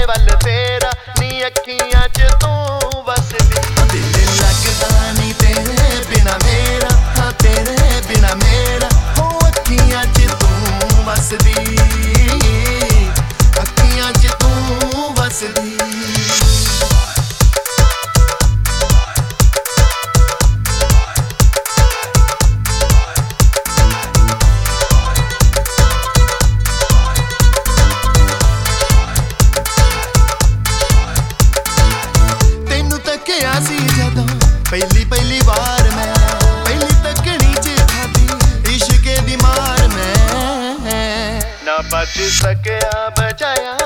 ਵੱਲ ਤੇਰਾ ਨੀ ਅੱਖੀਆਂ ਚ ਤੂੰ ਵਸਦੀ। ਦਿਲ ਲੱਗਦਾ ਨੀ ਤੇਰੇ ਬਿਨਾ ਮੇਰਾ, ਹਾਂ ਤੇਰੇ ਬਿਨਾ ਮੇਰਾ ਹੋ ਅੱਖੀਆਂ ਚ ਤੂੰ ਵਸਦੀ, ਅੱਖੀਆਂ ਚ ਤੂੰ ਵਸਦੀ। ਸੀ ਜਦੋਂ ਪਹਿਲੀ ਵਾਰ ਮੈਂ ਪਹਿਲੀ ਤੱਕਣੀ ਚ ਖਾਦੀ ਇਸ਼ਕੇ ਦੀ ਮਾਰ, ਮੈਂ ਨਾ ਬਚ ਸਕਿਆ ਬਚਾਇਆ